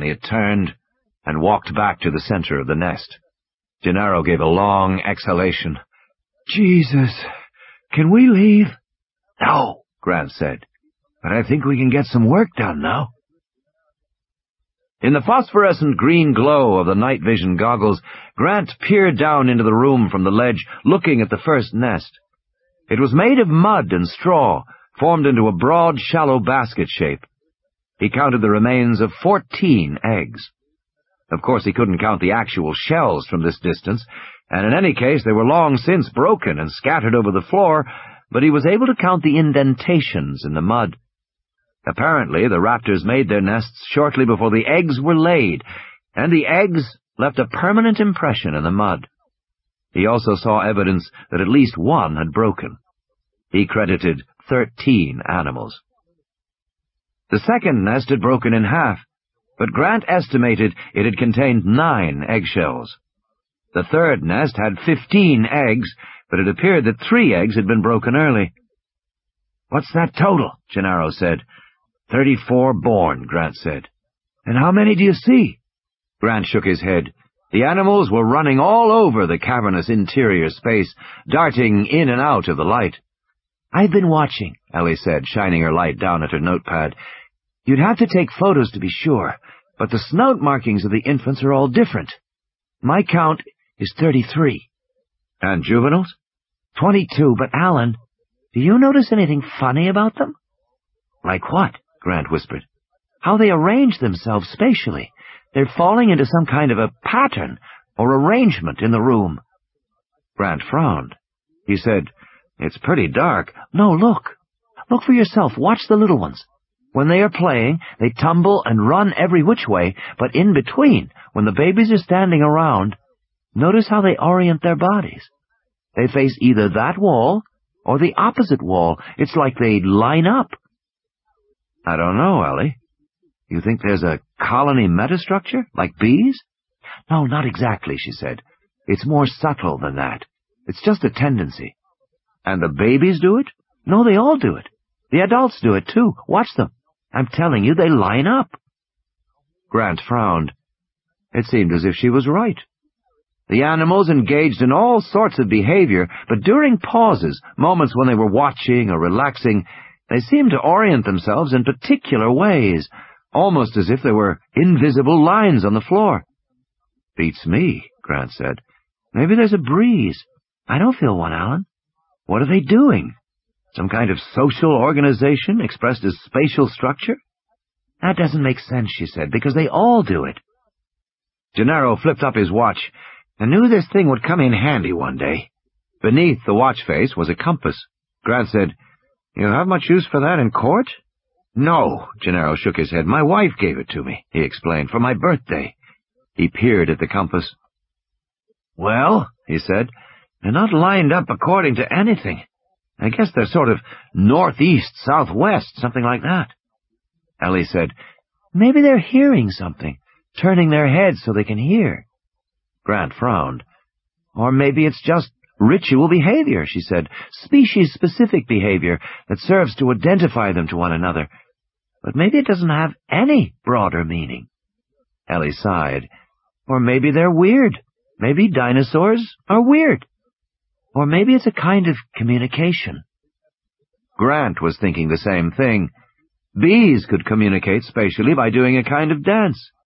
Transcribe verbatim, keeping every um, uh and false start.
Suddenly it turned and walked back to the center of the nest. Gennaro gave a long exhalation. "Jesus, can we leave?" "No," Grant said, "but I think we can get some work done now." In the phosphorescent green glow of the night vision goggles, Grant peered down into the room from the ledge, looking at the first nest. It was made of mud and straw, formed into a broad, shallow basket shape. He counted the remains of fourteen eggs. Of course, he couldn't count the actual shells from this distance, and in any case they were long since broken and scattered over the floor, but he was able to count the indentations in the mud. Apparently, the raptors made their nests shortly before the eggs were laid, and the eggs left a permanent impression in the mud. He also saw evidence that at least one had broken. He credited thirteen animals. The second nest had broken in half, but Grant estimated it had contained nine eggshells. The third nest had fifteen eggs, but it appeared that three eggs had been broken early. "What's that total?" Gennaro said. Thirty-four born, Grant said. "And how many do you see?" Grant shook his head. The animals were running all over the cavernous interior space, darting in and out of the light. "I've been watching," Ellie said, shining her light down at her notepad. "You'd have to take photos to be sure, but the snout markings of the infants are all different. My count is thirty-three. "And juveniles?" Twenty-two, but Alan, do you notice anything funny about them?" "Like what?" Grant whispered. "How they arrange themselves spatially. They're falling into some kind of a pattern or arrangement in the room." Grant frowned. He said, "It's pretty dark." "No, look. Look for yourself. Watch the little ones. When they are playing, they tumble and run every which way, but in between, when the babies are standing around, notice how they orient their bodies. They face either that wall or the opposite wall. It's like they line up." "I don't know, Ellie. You think there's a colony metastructure, like bees?" "No, not exactly," she said. "It's more subtle than that. It's just a tendency." "And the babies do it?" "No, they all do it. The adults do it, too. Watch them. I'm telling you, they line up." Grant frowned. It seemed as if she was right. The animals engaged in all sorts of behavior, but during pauses, moments when they were watching or relaxing, they seemed to orient themselves in particular ways, almost as if there were invisible lines on the floor. "Beats me," Grant said. "Maybe there's a breeze. I don't feel one, Alan. What are they doing? Some kind of social organization expressed as spatial structure?" "That doesn't make sense," she said, "because they all do it." Gennaro flipped up his watch. "I knew this thing would come in handy one day." Beneath the watch face was a compass. Grant said, "You have much use for that in court?" "No," Gennaro shook his head. "My wife gave it to me," he explained, "for my birthday." He peered at the compass. "Well," he said, "they're not lined up according to anything. I guess they're sort of northeast, southwest, something like that." Ellie said, "Maybe they're hearing something, turning their heads so they can hear." Grant frowned. "Or maybe it's just ritual behavior," she said, "species-specific behavior that serves to identify them to one another. But maybe it doesn't have any broader meaning." Ellie sighed. "Or maybe they're weird. Maybe dinosaurs are weird. Or maybe it's a kind of communication." Grant was thinking the same thing. Bees could communicate spatially by doing a kind of dance.